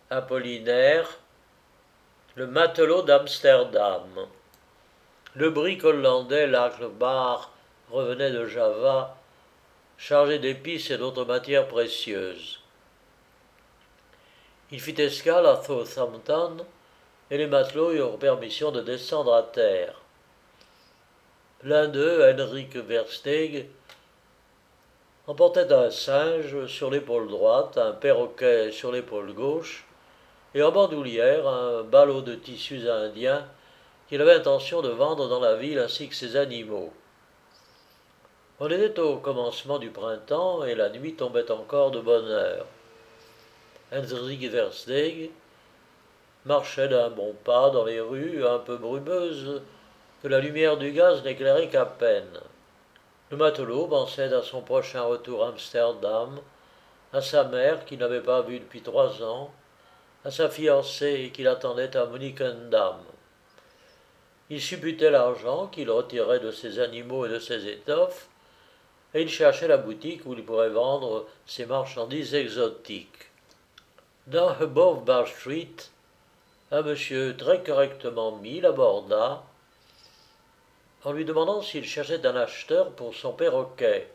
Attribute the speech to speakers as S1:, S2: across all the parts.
S1: Apollinaire, le matelot d'Amsterdam. Le brick hollandais Lachbar revenait de Java, chargé d'épices et d'autres matières précieuses. Il fit escale à Southampton et les matelots eurent permission de descendre à terre. L'un d'eux, Henrik Versteeg, emportait un singe sur l'épaule droite, un perroquet sur l'épaule gauche, et en bandoulière un ballot de tissus indiens qu'il avait intention de vendre dans la ville ainsi que ses animaux. On était au commencement du printemps et la nuit tombait encore de bonne heure. Henrik Versteeg marchait d'un bon pas dans les rues un peu brumeuses que la lumière du gaz n'éclairait qu'à peine. Le matelot pensait à son prochain retour à Amsterdam, à sa mère qu'il n'avait pas vue depuis 3 ans, à sa fiancée qu'il attendait à Monnickendam. Il supputait l'argent qu'il retirait de ses animaux et de ses étoffes, et il cherchait la boutique où il pourrait vendre ses marchandises exotiques. Dans Above Bar Street, un monsieur très correctement mis l'aborda en lui demandant s'il cherchait un acheteur pour son perroquet.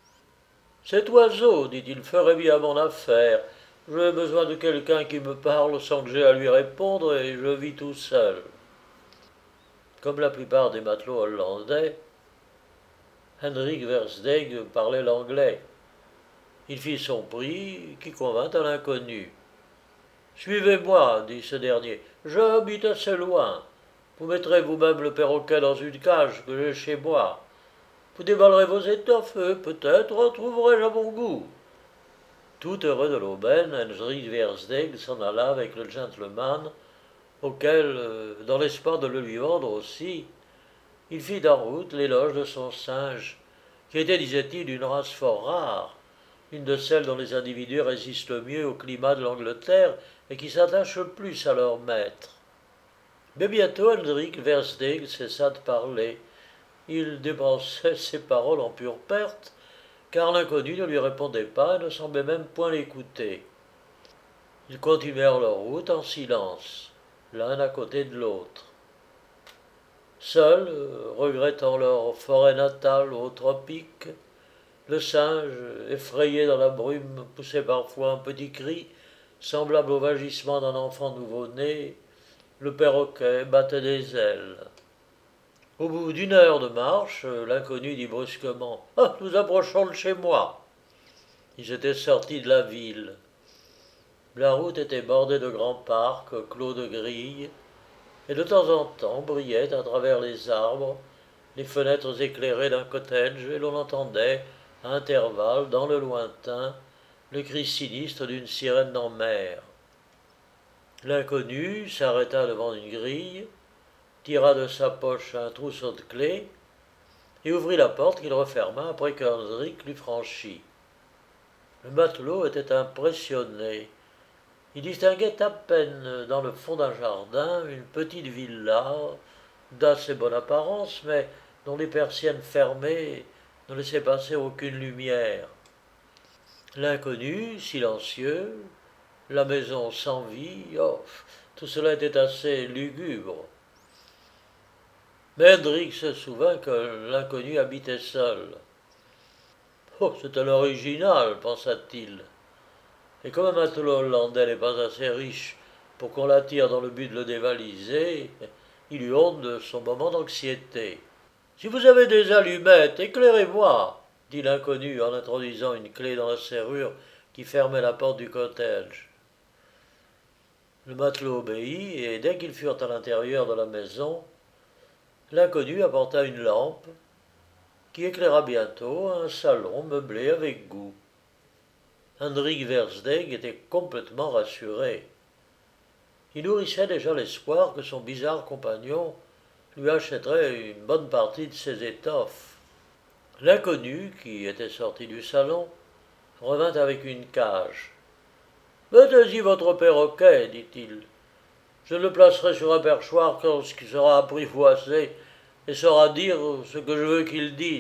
S1: Cet oiseau, dit-il, ferait bien mon affaire. J'ai besoin de quelqu'un qui me parle sans que j'aie à lui répondre et je vis tout seul. Comme la plupart des matelots hollandais, Henrik Versteeg parlait l'anglais. Il fit son prix, qui convint à l'inconnu. Suivez-moi, dit ce dernier. J'habite assez loin. Vous mettrez vous-même le perroquet dans une cage que j'ai chez moi. Vous déballerez vos étoffes et peut-être trouverai-je à mon goût. Tout heureux de l'aubaine, Henrik Versteeg s'en alla avec le gentleman, auquel, dans l'espoir de le lui vendre aussi, il fit en route l'éloge de son singe, qui était, disait-il, d'une race fort rare, une de celles dont les individus résistent le mieux au climat de l'Angleterre et qui s'attachent le plus à leur maître. Mais bientôt Henrik Versteeg cessa de parler. Il dépensait ses paroles en pure perte, car l'inconnu ne lui répondait pas et ne semblait même point l'écouter. Ils continuèrent leur route en silence, l'un à côté de l'autre. Seuls, regrettant leur forêt natale aux tropiques, le singe, effrayé dans la brume, poussait parfois un petit cri, semblable au vagissement d'un enfant nouveau-né. Le perroquet battait des ailes. Au bout d'une heure de marche, l'inconnu dit brusquement « Ah, nous approchons de chez moi !» Ils étaient sortis de la ville. La route était bordée de grands parcs, clos de grilles, et de temps en temps brillaient à travers les arbres les fenêtres éclairées d'un cottage, et l'on entendait, à intervalles, dans le lointain, le cri sinistre d'une sirène en mer. L'inconnu s'arrêta devant une grille, tira de sa poche un trousseau de clés et ouvrit la porte qu'il referma après qu'Hendrik l'eut franchie. Le matelot était impressionné. Il distinguait à peine dans le fond d'un jardin une petite villa d'assez bonne apparence, mais dont les persiennes fermées ne laissaient passer aucune lumière. L'inconnu, silencieux, la maison sans vie, oh, tout cela était assez lugubre. Mais Hendrik se souvint que l'inconnu habitait seul. Oh, c'est un original, pensa-t-il. Et comme un matelot hollandais n'est pas assez riche pour qu'on l'attire dans le but de le dévaliser, il eut honte de son moment d'anxiété. Si vous avez des allumettes, éclairez-moi, dit l'inconnu en introduisant une clé dans la serrure qui fermait la porte du cottage. Le matelot obéit, et dès qu'ils furent à l'intérieur de la maison, l'inconnu apporta une lampe qui éclaira bientôt un salon meublé avec goût. Henrik Versteeg était complètement rassuré. Il nourrissait déjà l'espoir que son bizarre compagnon lui achèterait une bonne partie de ses étoffes. L'inconnu, qui était sorti du salon, revint avec une cage. « Mettez-y votre perroquet, dit-il. Je le placerai sur un perchoir lorsqu'il sera apprivoisé et saura dire ce que je veux qu'il dise. »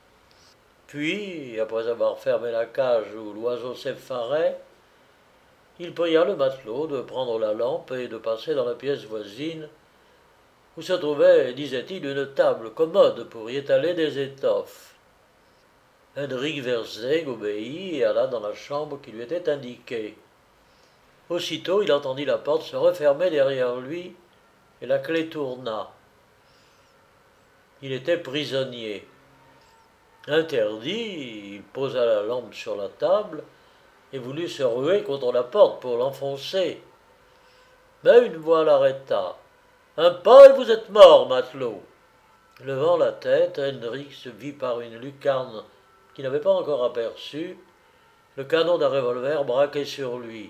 S1: Puis, après avoir fermé la cage où l'oiseau s'effarait, il pria le matelot de prendre la lampe et de passer dans la pièce voisine, où se trouvait, disait-il, une table commode pour y étaler des étoffes. Hendrik Verzeg obéit et alla dans la chambre qui lui était indiquée. Aussitôt il entendit la porte se refermer derrière lui, et la clé tourna. Il était prisonnier. Interdit, il posa la lampe sur la table et voulut se ruer contre la porte pour l'enfoncer. Mais une voix l'arrêta. Un pas et vous êtes mort, matelot. Levant la tête, Hendrik se vit par une lucarne qu'il n'avait pas encore aperçue, le canon d'un revolver braqué sur lui.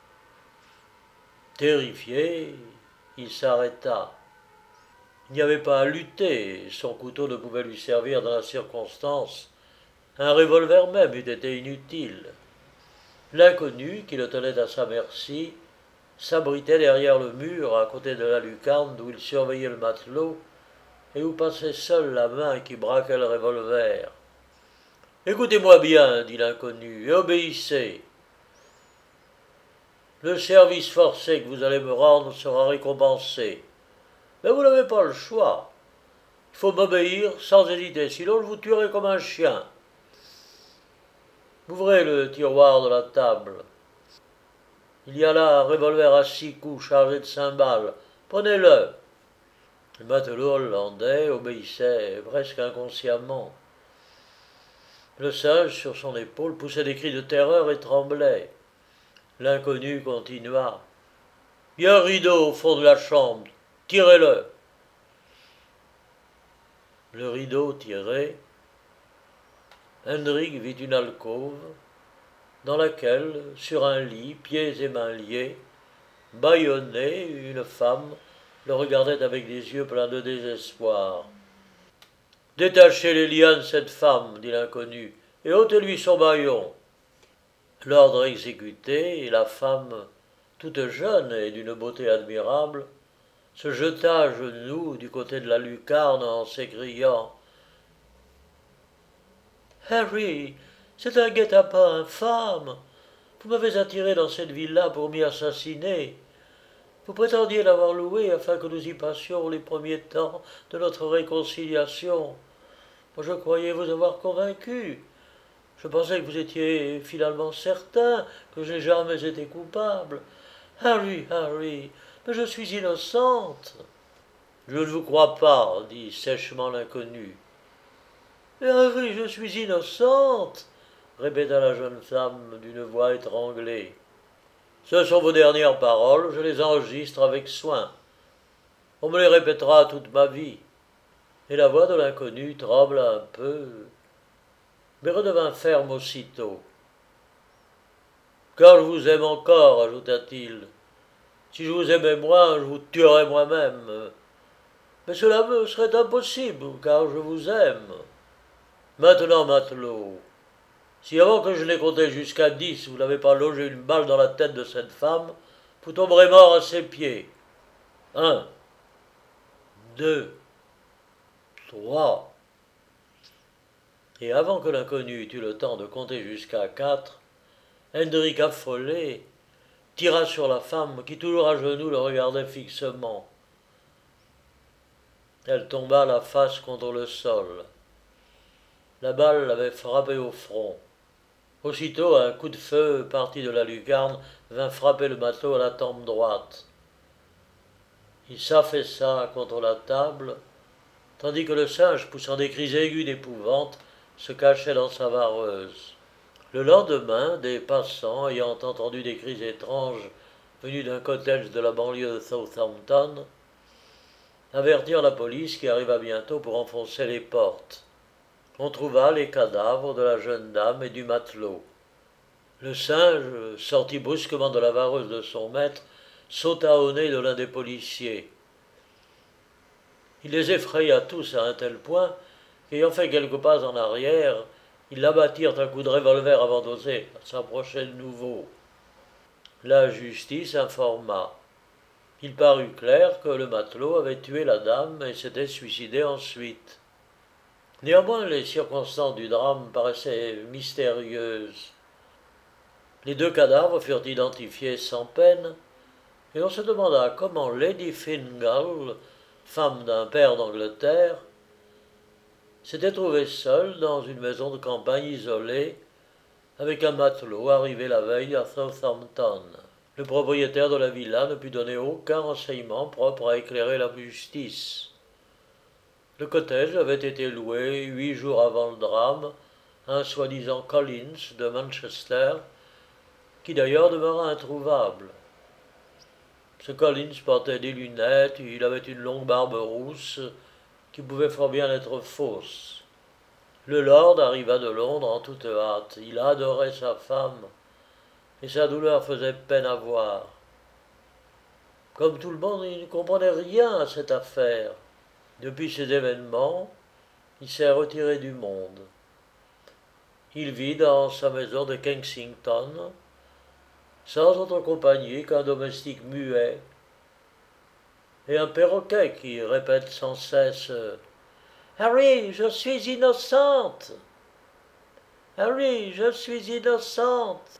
S1: Terrifié, il s'arrêta. Il n'y avait pas à lutter, son couteau ne pouvait lui servir dans la circonstance. Un revolver même eût été inutile. L'inconnu, qui le tenait à sa merci, s'abritait derrière le mur à côté de la lucarne d'où il surveillait le matelot et où passait seule la main qui braquait le revolver. Écoutez-moi bien, dit l'inconnu, et obéissez. Le service forcé que vous allez me rendre sera récompensé. Mais vous n'avez pas le choix. Il faut m'obéir sans hésiter, sinon je vous tuerai comme un chien. Ouvrez le tiroir de la table. Il y a là un revolver à 6 coups chargé de 5 balles. Prenez-le. Le matelot hollandais obéissait presque inconsciemment. Le singe, sur son épaule, poussait des cris de terreur et tremblait. L'inconnu continua. Il y a un rideau au fond de la chambre. Tirez-le. Le rideau tiré, Hendrik vit une alcôve dans laquelle, sur un lit, pieds et mains liés, bâillonnée, une femme le regardait avec des yeux pleins de désespoir. Détachez les lianes, cette femme, dit l'inconnu, et ôtez-lui son bâillon. L'ordre exécuté, et la femme, toute jeune et d'une beauté admirable, se jeta à genoux du côté de la lucarne en s'écriant « Harry, c'est un guet-apens infâme. Vous m'avez attiré dans cette ville-là pour m'y assassiner. Vous prétendiez l'avoir loué afin que nous y passions les premiers temps de notre réconciliation. Moi, je croyais vous avoir convaincu. Je pensais que vous étiez finalement certain que je n'ai jamais été coupable. Harry, Harry, mais je suis innocente. » Je ne vous crois pas, dit sèchement l'inconnu. « Harry, je suis innocente, répéta la jeune femme d'une voix étranglée. Ce sont vos dernières paroles, je les enregistre avec soin. On me les répétera toute ma vie. Et la voix de l'inconnu trembla un peu, mais redevint ferme aussitôt. Car je vous aime encore, ajouta-t-il. Si je vous aimais moins, je vous tuerais moi-même. Mais cela me serait impossible, car je vous aime. Maintenant, matelot, si avant que je n'ai compté jusqu'à 10, vous n'avez pas logé une balle dans la tête de cette femme, vous tomberez mort à ses pieds. 1, 2, 3. Et avant que l'inconnu eût eu le temps de compter jusqu'à 4, Hendrik, affolé, tira sur la femme qui, toujours à genoux, le regardait fixement. Elle tomba la face contre le sol. La balle l'avait frappé au front. Aussitôt, un coup de feu parti de la lucarne vint frapper le matelot à la tempe droite. Il s'affaissa contre la table, tandis que le singe, poussant des cris aigus d'épouvante, se cachait dans sa vareuse. Le lendemain, des passants, ayant entendu des cris étranges venus d'un cottage de la banlieue de Southampton, avertirent la police qui arriva bientôt pour enfoncer les portes. On trouva les cadavres de la jeune dame et du matelot. Le singe, sorti brusquement de la vareuse de son maître, sauta au nez de l'un des policiers. Il les effraya tous à un tel point qu'ayant fait quelques pas en arrière, ils l'abattirent un coup de revolver avant d'oser s'approcher de nouveau. La justice informa. Il parut clair que le matelot avait tué la dame et s'était suicidé ensuite. Néanmoins, les circonstances du drame paraissaient mystérieuses. Les deux cadavres furent identifiés sans peine, et on se demanda comment Lady Fingal, femme d'un pair d'Angleterre, s'était trouvée seule dans une maison de campagne isolée avec un matelot arrivé la veille à Southampton. Le propriétaire de la villa ne put donner aucun renseignement propre à éclairer la justice. Le cottage avait été loué 8 jours avant le drame à un soi-disant Collins de Manchester, qui d'ailleurs demeura introuvable. Ce Collins portait des lunettes, il avait une longue barbe rousse qui pouvait fort bien être fausse. Le lord arriva de Londres en toute hâte. Il adorait sa femme, et sa douleur faisait peine à voir. Comme tout le monde, il ne comprenait rien à cette affaire. Depuis ces événements, il s'est retiré du monde. Il vit dans sa maison de Kensington, sans autre compagnie qu'un domestique muet et un perroquet qui répète sans cesse Harry, je suis innocente. Harry, je suis innocente.